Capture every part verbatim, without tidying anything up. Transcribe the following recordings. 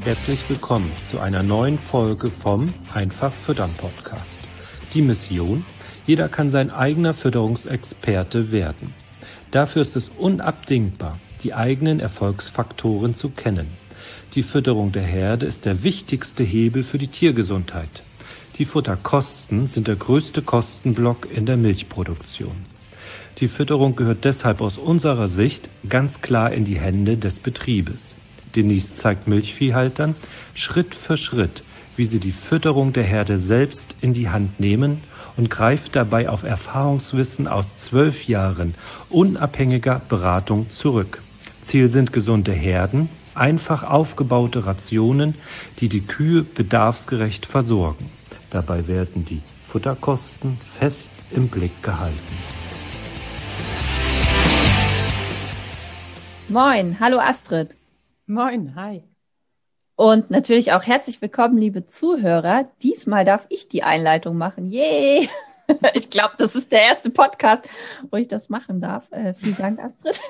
Herzlich willkommen zu einer neuen Folge vom Einfach Füttern Podcast. Die Mission: Jeder kann sein eigener Fütterungsexperte werden. Dafür ist es unabdingbar, die eigenen Erfolgsfaktoren zu kennen. Die Fütterung der Herde ist der wichtigste Hebel für die Tiergesundheit. Die Futterkosten sind der größte Kostenblock in der Milchproduktion. Die Fütterung gehört deshalb aus unserer Sicht ganz klar in die Hände des Betriebes. Denise zeigt Milchviehhaltern Schritt für Schritt, wie sie die Fütterung der Herde selbst in die Hand nehmen und greift dabei auf Erfahrungswissen aus zwölf Jahren unabhängiger Beratung zurück. Ziel sind gesunde Herden, einfach aufgebaute Rationen, die die Kühe bedarfsgerecht versorgen. Dabei werden die Futterkosten fest im Blick gehalten. Moin, hallo Astrid. Moin, hi. Und natürlich auch herzlich willkommen, liebe Zuhörer. Diesmal darf ich die Einleitung machen. Yay! Ich glaube, das ist der erste Podcast, wo ich das machen darf. Äh, vielen Dank, Astrid,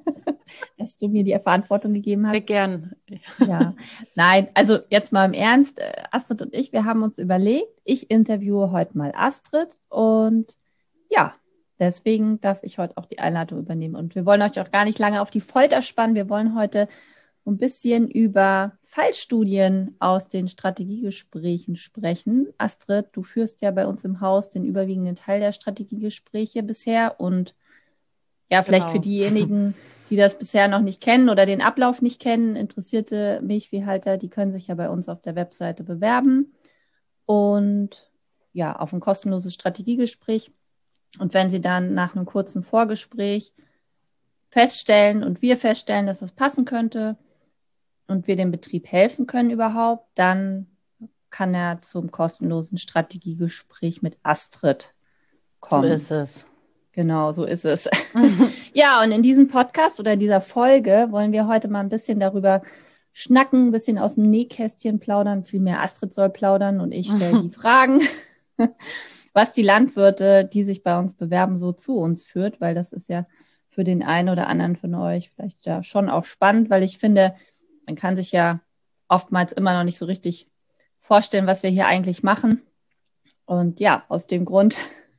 dass du mir die Verantwortung gegeben hast. Sehr gern. Ja, nein, also jetzt mal im Ernst. Astrid und ich, wir haben uns überlegt, ich interviewe heute mal Astrid und ja, deswegen darf ich heute auch die Einleitung übernehmen. Und wir wollen euch auch gar nicht lange auf die Folter spannen. Wir wollen heute ein bisschen über Fallstudien aus den Strategiegesprächen sprechen. Astrid, du führst ja bei uns im Haus den überwiegenden Teil der Strategiegespräche bisher. Und ja, vielleicht genau. Für diejenigen, die das bisher noch nicht kennen oder den Ablauf nicht kennen, interessierte Milchviehhalter, die können sich ja bei uns auf der Webseite bewerben. Und ja, auf ein kostenloses Strategiegespräch. Und wenn Sie dann nach einem kurzen Vorgespräch feststellen und wir feststellen, dass das passen könnte und wir dem Betrieb helfen können überhaupt, dann kann er zum kostenlosen Strategiegespräch mit Astrid kommen. So ist es. Genau, so ist es. Ja, und in diesem Podcast oder dieser Folge wollen wir heute mal ein bisschen darüber schnacken, ein bisschen aus dem Nähkästchen plaudern. Vielmehr Astrid soll plaudern und ich stelle die Fragen, was die Landwirte, die sich bei uns bewerben, so zu uns führt, weil das ist ja für den einen oder anderen von euch vielleicht ja schon auch spannend, weil ich finde, man kann sich ja oftmals immer noch nicht so richtig vorstellen, was wir hier eigentlich machen. Und ja, aus dem Grund,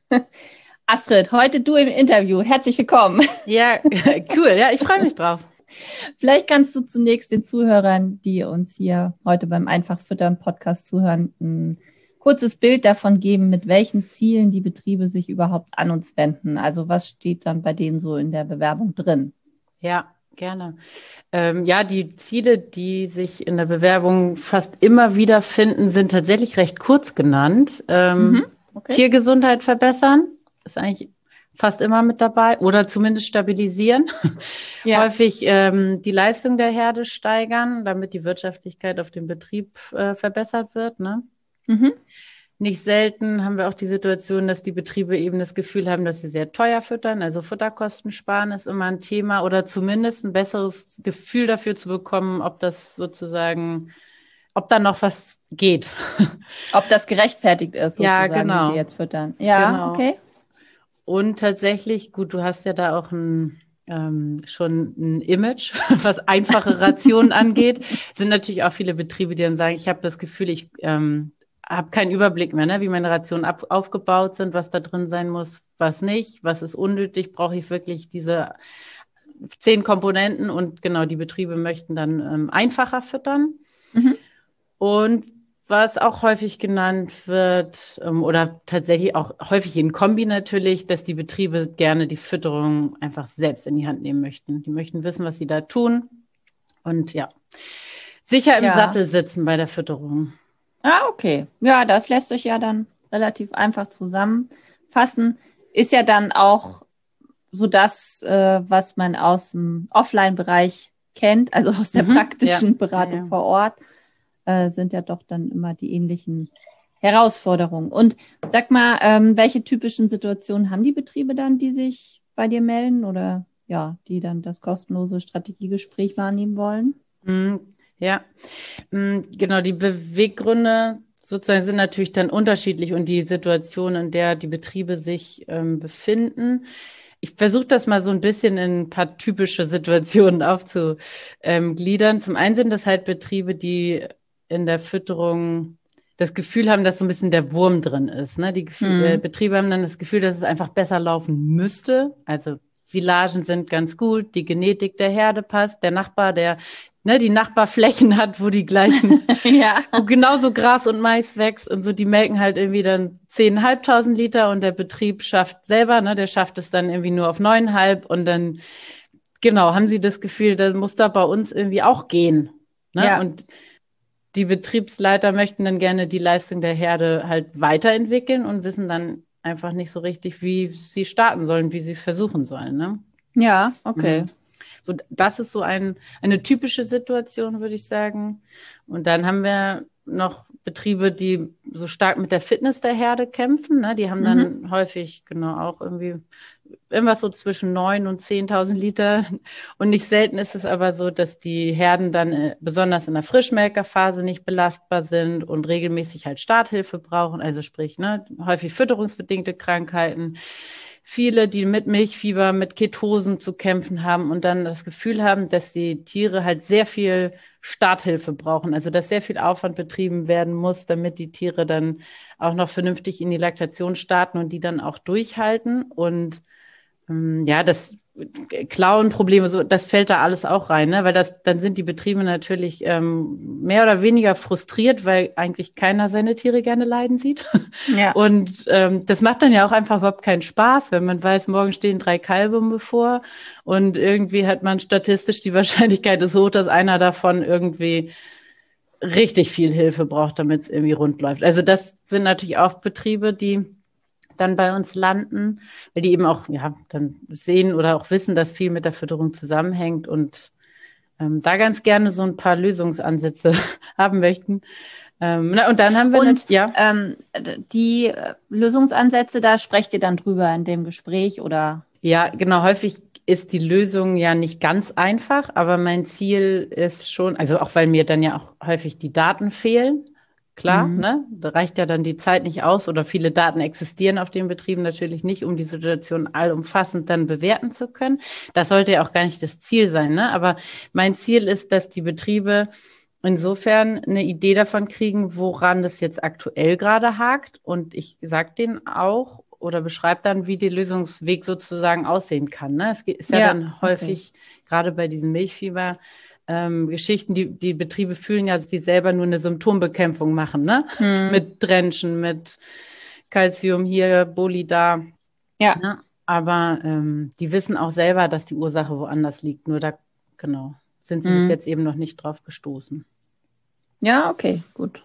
Astrid, heute du im Interview. Herzlich willkommen. Ja, cool. Ja, ich freue mich drauf. Vielleicht kannst du zunächst den Zuhörern, die uns hier heute beim Einfach Füttern Podcast zuhören, ein kurzes Bild davon geben, mit welchen Zielen die Betriebe sich überhaupt an uns wenden. Also was steht dann bei denen so in der Bewerbung drin? Ja, gerne. Ähm, ja, die Ziele, die sich in der Bewerbung fast immer wieder finden, sind tatsächlich recht kurz genannt. Ähm, mhm, okay. Tiergesundheit verbessern, ist eigentlich fast immer mit dabei, oder zumindest stabilisieren. Ja. Häufig ähm, die Leistung der Herde steigern, damit die Wirtschaftlichkeit auf dem Betrieb äh, verbessert wird, ne? Mhm. Nicht selten haben wir auch die Situation, dass die Betriebe eben das Gefühl haben, dass sie sehr teuer füttern. Also Futterkosten sparen ist immer ein Thema oder zumindest ein besseres Gefühl dafür zu bekommen, ob das sozusagen, ob da noch was geht. Ob das gerechtfertigt ist, sozusagen, ja, genau. Wie sie jetzt füttern. Ja, genau. Okay. Und tatsächlich, gut, du hast ja da auch ein Ähm, schon ein Image, was einfache Rationen angeht, sind natürlich auch viele Betriebe, die dann sagen, ich habe das Gefühl, ich ähm, habe keinen Überblick mehr, ne, wie meine Rationen ab- aufgebaut sind, was da drin sein muss, was nicht, was ist unnötig, brauche ich wirklich diese zehn Komponenten und genau, die Betriebe möchten dann ähm, einfacher füttern. Mhm. Und was auch häufig genannt wird, ähm, oder tatsächlich auch häufig in Kombi natürlich, dass die Betriebe gerne die Fütterung einfach selbst in die Hand nehmen möchten. Die möchten wissen, was sie da tun und ja, sicher im ja. Sattel sitzen bei der Fütterung. Ah, okay. Ja, das lässt sich ja dann relativ einfach zusammenfassen. Ist ja dann auch so das, äh, was man aus dem Offline-Bereich kennt, also aus der mhm, praktischen ja. Beratung ja, ja. vor Ort. Äh, sind ja doch dann immer die ähnlichen Herausforderungen. Und sag mal, ähm, welche typischen Situationen haben die Betriebe dann, die sich bei dir melden oder ja, die dann das kostenlose Strategiegespräch wahrnehmen wollen? Mm, ja, mm, genau, die Beweggründe sozusagen sind natürlich dann unterschiedlich und die Situation, in der die Betriebe sich ähm, befinden. ich versuche das mal so ein bisschen in ein paar typische Situationen aufzugliedern. Zum einen sind das halt Betriebe, die in der Fütterung das Gefühl haben, dass so ein bisschen der Wurm drin ist. Ne? Die Gefühl, Mhm. äh, Betriebe haben dann das Gefühl, dass es einfach besser laufen müsste. Also Silagen sind ganz gut, die Genetik der Herde passt, der Nachbar, der ne, die Nachbarflächen hat, wo die gleichen, Ja. wo genauso Gras und Mais wächst und so, die melken halt irgendwie dann zehntausendfünfhundert Liter und der Betrieb schafft selber, ne, der schafft es dann irgendwie nur auf neuneinhalb und dann, genau, haben sie das Gefühl, das muss da bei uns irgendwie auch gehen. Ne? Ja. Und die Betriebsleiter möchten dann gerne die Leistung der Herde halt weiterentwickeln und wissen dann einfach nicht so richtig, wie sie starten sollen, wie sie es versuchen sollen. Ne? Ja, okay. Mhm. So, das ist so ein, eine typische Situation, würde ich sagen. Und dann haben wir noch Betriebe, die so stark mit der Fitness der Herde kämpfen. Ne? Die haben dann Mhm. häufig genau auch irgendwie irgendwas so zwischen neun und zehntausend Liter. Und nicht selten ist es aber so, dass die Herden dann äh, besonders in der Frischmelkerphase nicht belastbar sind und regelmäßig halt Starthilfe brauchen. Also sprich, ne, häufig fütterungsbedingte Krankheiten. Viele, die mit Milchfieber, mit Ketosen zu kämpfen haben und dann das Gefühl haben, dass die Tiere halt sehr viel Starthilfe brauchen. Also dass sehr viel Aufwand betrieben werden muss, damit die Tiere dann auch noch vernünftig in die Laktation starten und die dann auch durchhalten. Und ähm, ja, das Klauenprobleme, so, das fällt da alles auch rein, ne? Weil das, dann sind die Betriebe natürlich ähm, mehr oder weniger frustriert, weil eigentlich keiner seine Tiere gerne leiden sieht. Ja. Und ähm, das macht dann ja auch einfach überhaupt keinen Spaß, wenn man weiß, morgen stehen drei Kalbe bevor und irgendwie hat man statistisch die Wahrscheinlichkeit ist hoch, dass einer davon irgendwie richtig viel Hilfe braucht, damit es irgendwie rund läuft. Also das sind natürlich auch Betriebe, die dann bei uns landen, weil die eben auch ja dann sehen oder auch wissen, dass viel mit der Fütterung zusammenhängt und ähm, da ganz gerne so ein paar Lösungsansätze haben möchten. Ähm, na, und dann haben wir Und nicht, ja. ähm, d- die äh, Lösungsansätze, da sprecht ihr dann drüber in dem Gespräch oder? Ja, genau, häufig ist die Lösung ja nicht ganz einfach, aber mein Ziel ist schon, also auch weil mir dann ja auch häufig die Daten fehlen, klar, Mhm. ne? Da reicht ja dann die Zeit nicht aus oder viele Daten existieren auf den Betrieben natürlich nicht, um die Situation allumfassend dann bewerten zu können. Das sollte ja auch gar nicht das Ziel sein, ne? Aber mein Ziel ist, dass die Betriebe insofern eine Idee davon kriegen, woran das jetzt aktuell gerade hakt. Und ich sage denen auch oder beschreibe dann, wie der Lösungsweg sozusagen aussehen kann. Ne? Es ist ja, Ja, dann häufig, gerade bei diesen Milchfieber, ähm, Geschichten, die, die Betriebe fühlen ja, dass die selber nur eine Symptombekämpfung machen, ne? Mhm. Mit Drenchen, mit Calcium hier, Boli da. Ja. Ne? Aber ähm, die wissen auch selber, dass die Ursache woanders liegt. Nur da, genau, sind sie bis Mhm. jetzt eben noch nicht drauf gestoßen. Ja, okay, gut.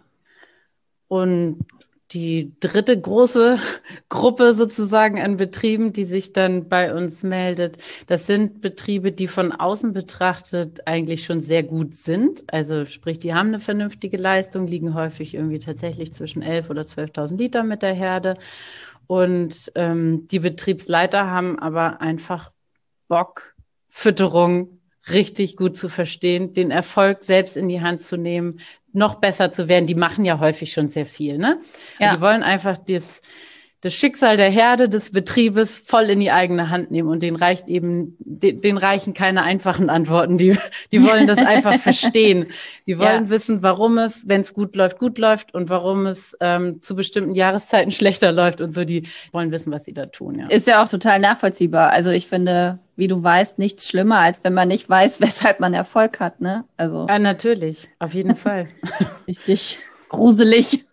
Und die dritte große Gruppe sozusagen an Betrieben, die sich dann bei uns meldet, das sind Betriebe, die von außen betrachtet eigentlich schon sehr gut sind. Also sprich, die haben eine vernünftige Leistung, liegen häufig irgendwie tatsächlich zwischen elf oder zwölftausend Liter mit der Herde. Und ähm, die Betriebsleiter haben aber einfach Bock, Fütterung richtig gut zu verstehen, den Erfolg selbst in die Hand zu nehmen, noch besser zu werden. Die machen ja häufig schon sehr viel, ne? Ja. Die wollen einfach das, das Schicksal der Herde, des Betriebes voll in die eigene Hand nehmen und denen reicht eben, den, denen reichen keine einfachen Antworten. Die, die wollen das einfach verstehen. Die wollen Ja. wissen, warum es, wenn es gut läuft, gut läuft und warum es ähm, zu bestimmten Jahreszeiten schlechter läuft und so. Die wollen wissen, was sie da tun, ja. Ist ja auch total nachvollziehbar. Also ich finde, wie du weißt, nichts schlimmer, als wenn man nicht weiß, weshalb man Erfolg hat, ne? Also Ja, natürlich, auf jeden Fall. richtig gruselig.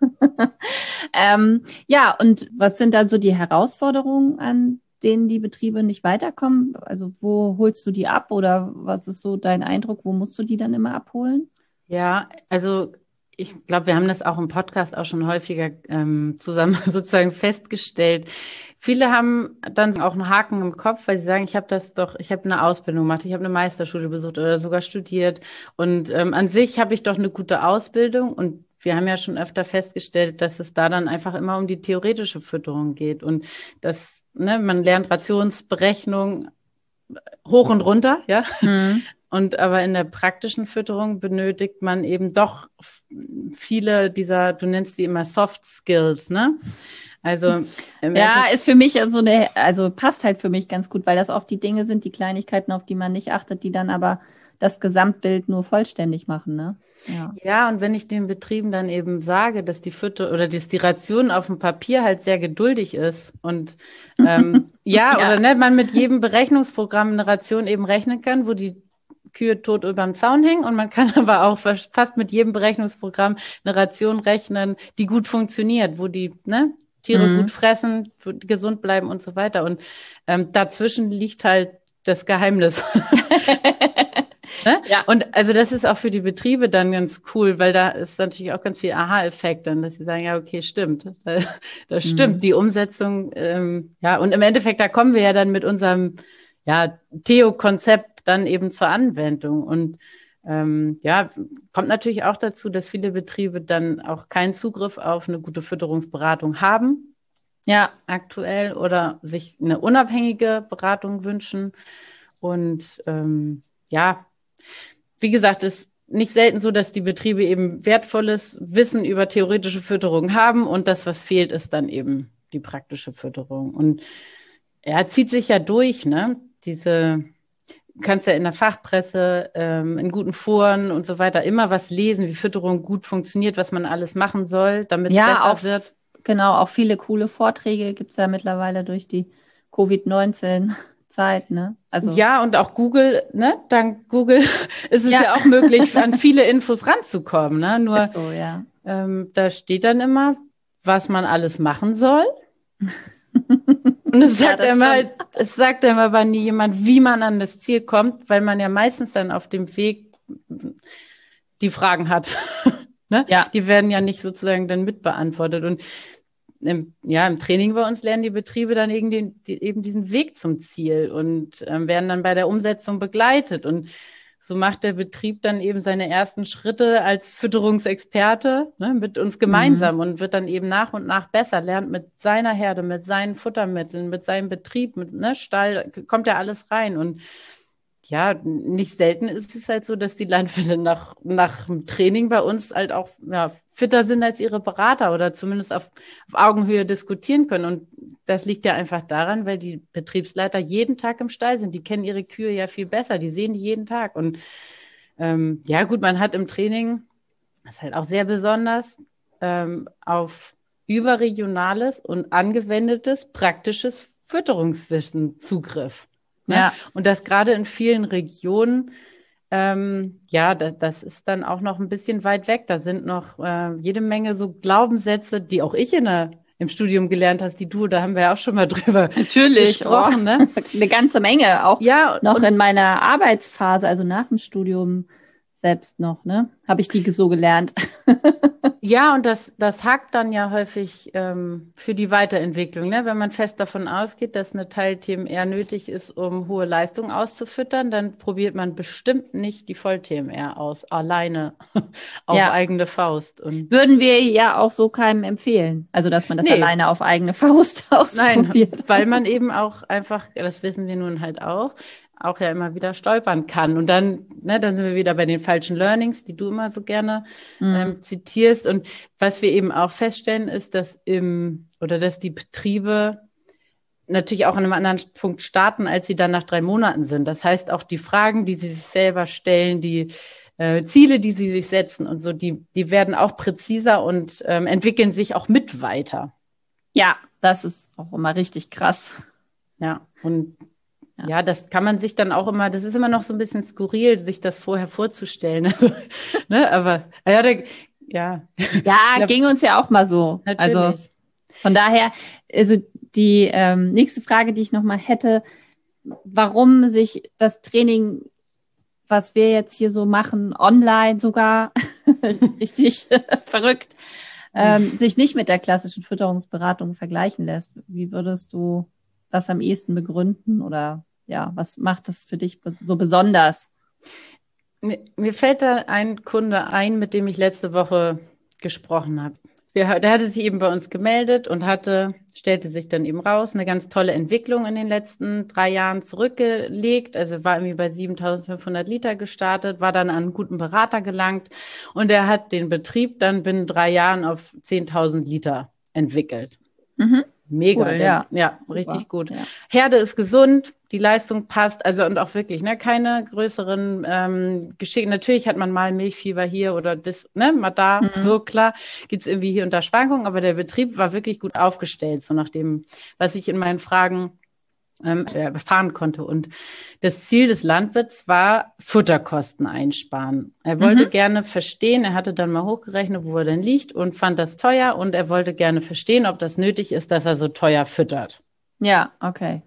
ähm, ja, und was sind dann so die Herausforderungen, an denen die Betriebe nicht weiterkommen? Also wo holst du die ab oder was ist so dein Eindruck? Wo musst du die dann immer abholen? Ja, also ich glaube, wir haben das auch im Podcast auch schon häufiger ähm, zusammen sozusagen festgestellt. Viele haben dann auch einen Haken im Kopf, weil sie sagen, ich habe das doch, ich habe eine Ausbildung gemacht, ich habe eine Meisterschule besucht oder sogar studiert und ähm, an sich habe ich doch eine gute Ausbildung und wir haben ja schon öfter festgestellt, dass es da dann einfach immer um die theoretische Fütterung geht und das, ne, man lernt Rationsberechnung hoch und runter, ja. Mhm. Und aber in der praktischen Fütterung benötigt man eben doch viele dieser, du nennst die immer Soft Skills, ne? Also im Ja, Endeffekt- ist für mich so eine, also passt halt für mich ganz gut, weil das oft die Dinge sind, die Kleinigkeiten, auf die man nicht achtet, die dann aber das Gesamtbild nur vollständig machen, ne? Ja. Ja, und wenn ich den Betrieben dann eben sage, dass die Fütter oder dass die Ration auf dem Papier halt sehr geduldig ist und ähm, ja, Ja. oder ne, man mit jedem Berechnungsprogramm eine Ration eben rechnen kann, wo die Kühe tot überm Zaun hängen und man kann aber auch fast mit jedem Berechnungsprogramm eine Ration rechnen, die gut funktioniert, wo die ne, Tiere Mhm. gut fressen, wo die gesund bleiben und so weiter. Und ähm, dazwischen liegt halt das Geheimnis. Ne? Ja. Und also das ist auch für die Betriebe dann ganz cool, weil da ist natürlich auch ganz viel Aha-Effekt dann, dass sie sagen, ja, okay, stimmt, da, das stimmt, Mhm. die Umsetzung, ähm, ja, und im Endeffekt, da kommen wir ja dann mit unserem, ja, Theo-Konzept dann eben zur Anwendung und ähm, ja, kommt natürlich auch dazu, dass viele Betriebe dann auch keinen Zugriff auf eine gute Fütterungsberatung haben, Ja, aktuell, oder sich eine unabhängige Beratung wünschen und ähm, ja, wie gesagt, es ist nicht selten so, dass die Betriebe eben wertvolles Wissen über theoretische Fütterung haben und das, was fehlt, ist dann eben die praktische Fütterung. Und er zieht sich ja durch, ne? Diese, du kannst ja in der Fachpresse, ähm, in guten Foren und so weiter immer was lesen, wie Fütterung gut funktioniert, was man alles machen soll, damit es ja, besser auch, wird. genau, auch viele coole Vorträge gibt es ja mittlerweile durch die Covid neunzehn Zeit, ne? Also, Ja, und auch Google, ne? Dank Google ist es Ja. ja auch möglich, an viele Infos ranzukommen, ne? Nur ist so, ja. Ähm, da steht dann immer, was man alles machen soll. Und es Ja, sagt das immer stimmt. halt, es sagt immer aber nie jemand, wie man an das Ziel kommt, weil man ja meistens dann auf dem Weg die Fragen hat. Ne? Ja. Die werden ja nicht sozusagen dann mitbeantwortet. Und im, ja, im Training bei uns lernen die Betriebe dann irgendwie, die, eben diesen Weg zum Ziel und ähm, werden dann bei der Umsetzung begleitet. Und so macht der Betrieb dann eben seine ersten Schritte als Fütterungsexperte, ne, mit uns gemeinsam Mhm. und wird dann eben nach und nach besser, lernt mit seiner Herde, mit seinen Futtermitteln, mit seinem Betrieb, mit ne, Stall, kommt ja alles rein. Und ja, nicht selten ist es halt so, dass die Landwirte nach, nach dem Training bei uns halt auch ja, fitter sind als ihre Berater oder zumindest auf, auf Augenhöhe diskutieren können. Und das liegt ja einfach daran, weil die Betriebsleiter jeden Tag im Stall sind. Die kennen ihre Kühe ja viel besser, die sehen die jeden Tag. Und ähm, ja, gut, man hat im Training, das ist halt auch sehr besonders, ähm, auf überregionales und angewendetes, praktisches Fütterungswissen Zugriff. Ne? Ja. Und das gerade in vielen Regionen, ähm, ja, das, das ist dann auch noch ein bisschen weit weg. Da sind noch äh, jede Menge so Glaubenssätze, die auch ich in der, im Studium gelernt habe, die du, da haben wir ja auch schon mal drüber Natürlich, gesprochen. oh, Ne? eine ganze Menge, auch Ja, noch und, in meiner Arbeitsphase, also nach dem Studium selbst noch, ne? Habe ich die so gelernt. ja, und das, das hakt dann ja häufig ähm, für die Weiterentwicklung, ne? Wenn man fest davon ausgeht, dass eine Teil-T M R nötig ist, um hohe Leistung auszufüttern, dann probiert man bestimmt nicht die Voll-T M R aus, alleine auf Ja. eigene Faust. Und Würden wir ja auch so keinem empfehlen. Also, dass man das Nee. alleine auf eigene Faust nein, ausprobiert. weil man eben auch einfach, das wissen wir nun halt auch, auch ja immer wieder stolpern kann. Und dann, ne, dann sind wir wieder bei den falschen Learnings, die du immer so gerne Mhm. ähm, zitierst. Und was wir eben auch feststellen, ist, dass im, oder dass die Betriebe natürlich auch an einem anderen Punkt starten, als sie dann nach drei Monaten sind. Das heißt, auch die Fragen, die sie sich selber stellen, die äh, Ziele, die sie sich setzen und so, die, die werden auch präziser und ähm, entwickeln sich auch mit weiter. Ja, das ist auch immer richtig krass. Ja, und Ja. ja, das kann man sich dann auch immer, das ist immer noch so ein bisschen skurril, sich das vorher vorzustellen. Also, ne, aber ja, da, ja, Ja, Ja. ging uns ja auch mal so. natürlich. Also von daher, also die ähm, nächste Frage, die ich nochmal hätte, warum sich das Training, was wir jetzt hier so machen, online sogar, richtig verrückt, ähm, sich nicht mit der klassischen Fütterungsberatung vergleichen lässt. Wie würdest du das am ehesten begründen oder ja, was macht das für dich so besonders? Mir, mir fällt da ein Kunde ein, mit dem ich letzte Woche gesprochen habe. Der, der hatte sich eben bei uns gemeldet und hatte, stellte sich dann eben raus, eine ganz tolle Entwicklung in den letzten drei Jahren zurückgelegt. Also war irgendwie bei siebentausendfünfhundert Liter gestartet, war dann an einen guten Berater gelangt und er hat den Betrieb dann binnen drei Jahren auf zehntausend Liter entwickelt. Mhm. Mega, Cool, denn, ja. ja, Super, richtig gut. ja. Herde ist gesund, die Leistung passt, also und auch wirklich, ne, keine größeren ähm, Geschicke. Natürlich hat man mal Milchfieber hier oder das, ne, mal da, Mhm. so klar, gibt's irgendwie hier und da Schwankungen, aber der Betrieb war wirklich gut aufgestellt, so nach dem, was ich in meinen Fragen ähm, erfahren konnte. Und das Ziel des Landwirts war, Futterkosten einsparen. Er wollte Mhm. gerne verstehen, er hatte dann mal hochgerechnet, wo er denn liegt und fand das teuer und er wollte gerne verstehen, ob das nötig ist, dass er so teuer füttert. Ja, okay.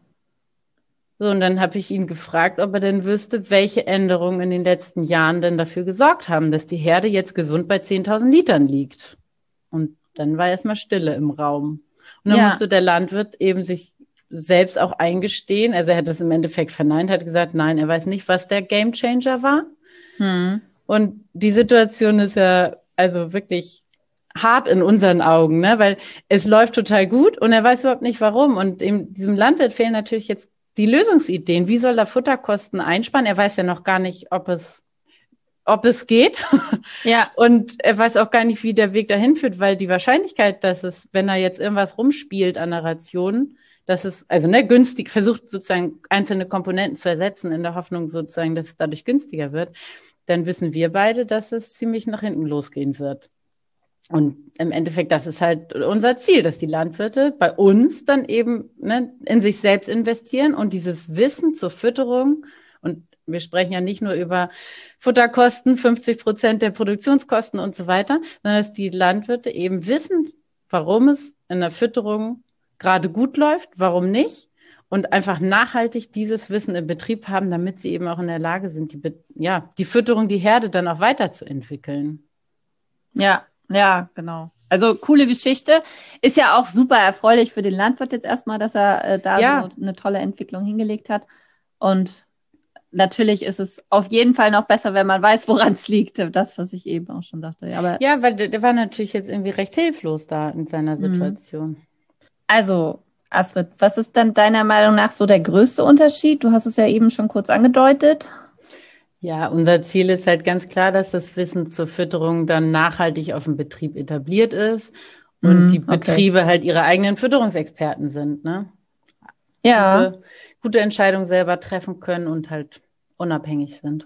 So, und dann habe ich ihn gefragt, ob er denn wüsste, welche Änderungen in den letzten Jahren denn dafür gesorgt haben, dass die Herde jetzt gesund bei zehntausend Litern liegt. Und dann war erstmal Stille im Raum. Und dann Ja. musste der Landwirt eben sich selbst auch eingestehen, also er hat es im Endeffekt verneint, hat gesagt, nein, er weiß nicht, was der Gamechanger war. Mhm. Und die Situation ist ja also wirklich hart in unseren Augen, ne? Weil es läuft total gut und er weiß überhaupt nicht, warum. Und in diesem Landwirt fehlen natürlich jetzt die Lösungsideen. Wie soll er Futterkosten einsparen? Er weiß ja noch gar nicht, ob es ob es geht. Ja. Und er weiß auch gar nicht, wie der Weg dahin führt, weil die Wahrscheinlichkeit, dass es, wenn er jetzt irgendwas rumspielt an der Ration, dass es, also ne, günstig, versucht sozusagen einzelne Komponenten zu ersetzen, in der Hoffnung sozusagen, dass es dadurch günstiger wird, dann wissen wir beide, dass es ziemlich nach hinten losgehen wird. Und im Endeffekt, das ist halt unser Ziel, dass die Landwirte bei uns dann eben ne, in sich selbst investieren und dieses Wissen zur Fütterung, und wir sprechen ja nicht nur über Futterkosten, fünfzig Prozent der Produktionskosten und so weiter, sondern dass die Landwirte eben wissen, warum es in der Fütterung gerade gut läuft, warum nicht, und einfach nachhaltig dieses Wissen im Betrieb haben, damit sie eben auch in der Lage sind, die, Be- ja, die Fütterung, die Herde dann auch weiterzuentwickeln. Ja, ja, genau. Also coole Geschichte. Ist ja auch super erfreulich für den Landwirt jetzt erstmal, dass er äh, da Ja. so eine tolle Entwicklung hingelegt hat. Und natürlich ist es auf jeden Fall noch besser, wenn man weiß, woran es liegt. Das, was ich eben auch schon sagte. Ja, aber Ja, weil der, der war natürlich jetzt irgendwie recht hilflos da in seiner Situation. also, Astrid, was ist denn deiner Meinung nach so der größte Unterschied? Du hast es ja eben schon kurz angedeutet. Ja, unser Ziel ist halt ganz klar, dass das Wissen zur Fütterung dann nachhaltig auf dem Betrieb etabliert ist und Mhm, die okay. Betriebe halt ihre eigenen Fütterungsexperten sind, ne? Ja, Gute, gute Entscheidungen selber treffen können und halt unabhängig sind.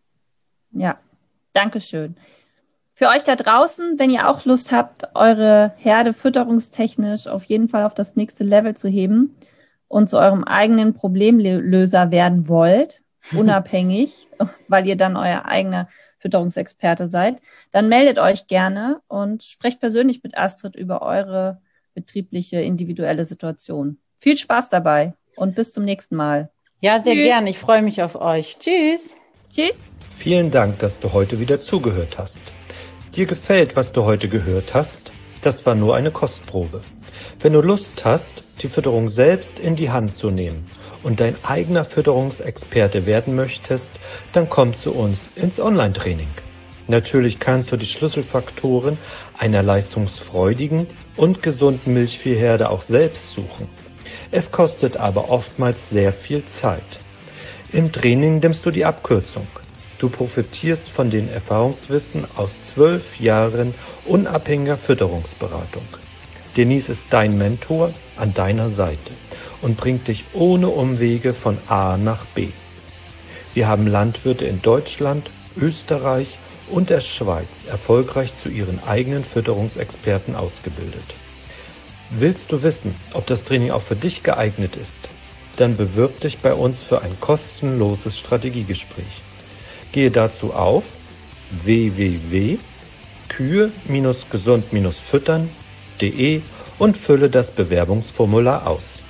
ja. Dankeschön. Für euch da draußen, wenn ihr auch Lust habt, eure Herde fütterungstechnisch auf jeden Fall auf das nächste Level zu heben und zu eurem eigenen Problemlöser werden wollt, unabhängig, weil ihr dann euer eigener Fütterungsexperte seid, dann meldet euch gerne und sprecht persönlich mit Astrid über eure betriebliche, individuelle Situation. Viel Spaß dabei und bis zum nächsten Mal. Ja, sehr Tschüss. gern. Ich freue mich auf euch. Tschüss. Tschüss. Vielen Dank, dass du heute wieder zugehört hast. Dir gefällt, was du heute gehört hast? Das war nur eine Kostprobe. Wenn du Lust hast, die Fütterung selbst in die Hand zu nehmen und dein eigener Fütterungsexperte werden möchtest, dann komm zu uns ins Online-Training. Natürlich kannst du die Schlüsselfaktoren einer leistungsfreudigen und gesunden Milchviehherde auch selbst suchen. Es kostet aber oftmals sehr viel Zeit. Im Training nimmst du die Abkürzung. Du profitierst von den Erfahrungswissen aus zwölf Jahren unabhängiger Fütterungsberatung. Denise ist dein Mentor an deiner Seite und bringt dich ohne Umwege von A nach B. Wir haben Landwirte in Deutschland, Österreich und der Schweiz erfolgreich zu ihren eigenen Fütterungsexperten ausgebildet. Willst du wissen, ob das Training auch für dich geeignet ist? Dann bewirb dich bei uns für ein kostenloses Strategiegespräch. Gehe dazu auf w w w punkt kühe gesund füttern punkt de und fülle das Bewerbungsformular aus.